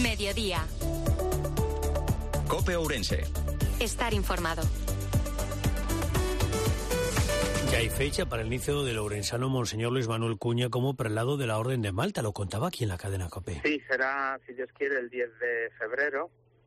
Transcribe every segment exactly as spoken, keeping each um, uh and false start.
Mediodía. COPE Ourense. Estar informado. Ya hay fecha para el inicio del ourensano Monseñor Luis Manuel Cuña como prelado de la Orden de Malta. Lo contaba aquí en la cadena COPE. Sí, será, si Dios quiere, el diez de febrero,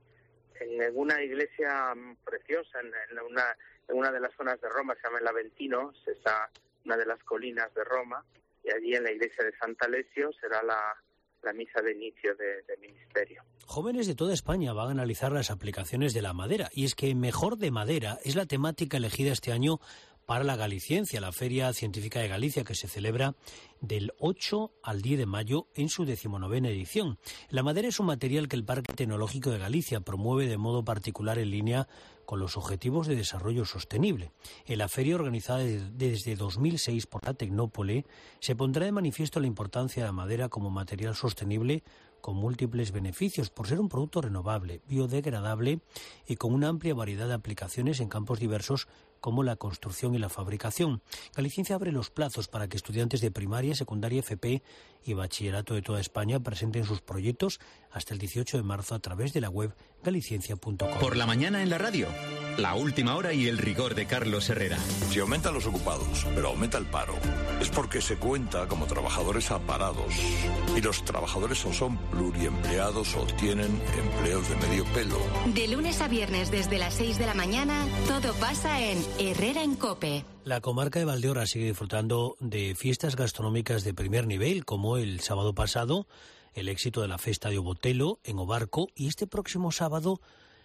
en una iglesia preciosa, en una, en una de las zonas de Roma, se llama el Aventino, está una de las colinas de Roma, y allí en la iglesia de Santa Alessio será la, la misa de inicio de, de ministerio. Jóvenes de toda España van a analizar las aplicaciones de la madera, y es que Mejor de Madera es la temática elegida este año para la Galiciencia, la Feria Científica de Galicia, que se celebra del ocho al diez de mayo en su decimonovena edición. La madera es un material que el Parque Tecnológico de Galicia promueve de modo particular en línea con los Objetivos de Desarrollo Sostenible. En la feria, organizada desde dos mil seis por la Tecnópole, se pondrá de manifiesto la importancia de la madera como material sostenible con múltiples beneficios por ser un producto renovable, biodegradable y con una amplia variedad de aplicaciones en campos diversos como la construcción y la fabricación. Galiciencia abre los plazos para que estudiantes de primaria, secundaria, F P y bachillerato de toda España presenten sus proyectos hasta el dieciocho de marzo a través de la web galiciencia punto com. Por la mañana en la radio, la última hora y el rigor de Carlos Herrera. Si aumentan los ocupados, pero aumenta el paro, es porque se cuenta como trabajadores aparados. Y los trabajadores o son pluriempleados o tienen empleos de medio pelo. De lunes a viernes desde las seis de la mañana, todo pasa en Herrera en COPE. La comarca de Valdeorras sigue disfrutando de fiestas gastronómicas de primer nivel, como el sábado pasado, el éxito de la Festa de Obotelo en Obarco, y este próximo sábado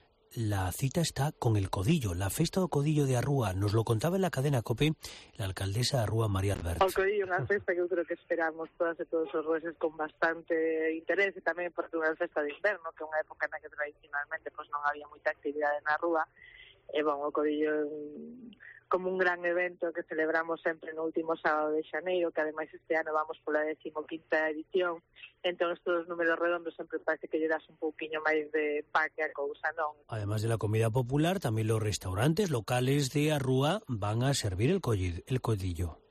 la cita está con el Codillo, la Festa do Codillo de Arrúa. Nos lo contaba en la cadena COPE la alcaldesa de Arrúa, María Albert. O Codillo, unha festa que eu creo que esperamos todas e todos os roeses con bastante interés, e tamén porque é unha festa de inverno, que é unha época na que tradicionalmente pues, non había moita actividade na Arrúa. E, bon, o Codillo é un, como un gran evento que celebramos sempre no último sábado de xaneiro, que ademais este ano vamos pola decimoquinta edición, entón todos os números redondos sempre parece que lle das un pouquiño máis de pa que a cousa, non? Además de la comida popular, tamén los restaurantes locales de Arrúa van a servir el, colli, el Codillo.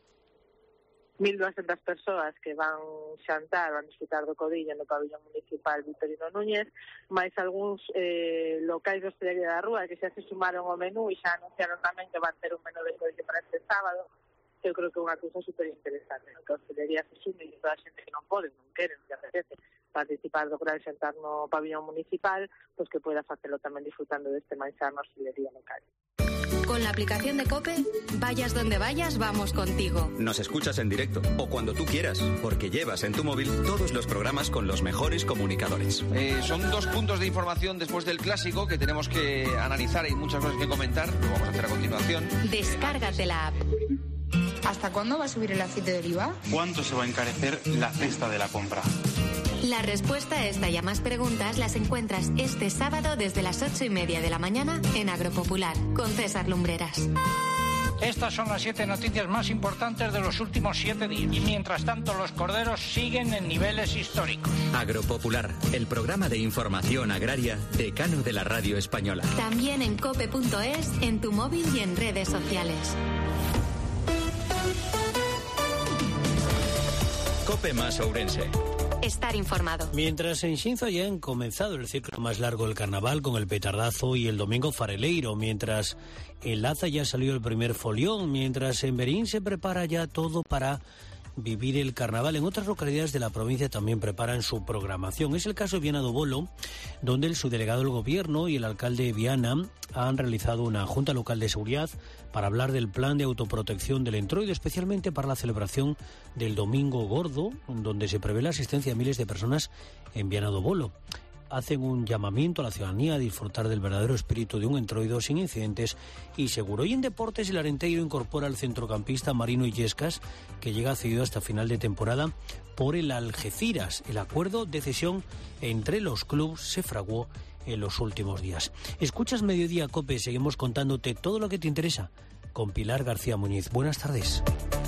mil doscientas persoas que van xantar, van disfrutar do Codillo no pabillón municipal Vitorino Núñez, máis algúns eh, locais de hostelería da Rúa que xa se sumaron ao menú e xa anunciaron tamén que van ter un menú de Codillo para este sábado, que eu creo que é unha cousa super interesante, ¿no? Que a hostelería se sume e toda a xente que non pode, non quere, non que apetece participar do gran xantar no pabillón municipal, pois que poida facelo tamén disfrutando deste manxar na hostelería local. Con la aplicación de COPE, vayas donde vayas, vamos contigo. Nos escuchas en directo o cuando tú quieras, porque llevas en tu móvil todos los programas con los mejores comunicadores. Eh, son dos puntos de información después del clásico que tenemos que analizar. Hay muchas cosas que comentar, lo vamos a hacer a continuación. Descárgate la app. ¿Hasta cuándo va a subir el aceite de oliva? ¿Cuánto se va a encarecer la cesta de la compra? La respuesta a esta y a más preguntas las encuentras este sábado desde las ocho y media de la mañana en Agropopular, con César Lumbreras. Estas son las siete noticias más importantes de los últimos siete días. Y mientras tanto, los corderos siguen en niveles históricos. Agropopular, el programa de información agraria decano de la radio española. También en cope punto es, en tu móvil y en redes sociales. COPE más Ourense. Estar informado. Mientras en Xinzo ya han comenzado el ciclo más largo del carnaval con el petardazo y el domingo fareleiro, mientras en Laza ya salió el primer folión, mientras en Berín se prepara ya todo para vivir el carnaval. En otras localidades de la provincia también preparan su programación. Es el caso de Viana do Bolo, donde el subdelegado del gobierno y el alcalde de Viana han realizado una junta local de seguridad para hablar del plan de autoprotección del Entroido, especialmente para la celebración del Domingo Gordo, donde se prevé la asistencia de miles de personas en Viana do Bolo. Hacen un llamamiento a la ciudadanía a disfrutar del verdadero espíritu de un Entroido sin incidentes y seguro. Y en deportes, el Arenteiro incorpora al centrocampista Marino Illescas, que llega cedido hasta final de temporada por el Algeciras. El acuerdo de cesión entre los clubes se fraguó en los últimos días. Escuchas Mediodía COPE, seguimos contándote todo lo que te interesa con Pilar García Muñiz. Buenas tardes.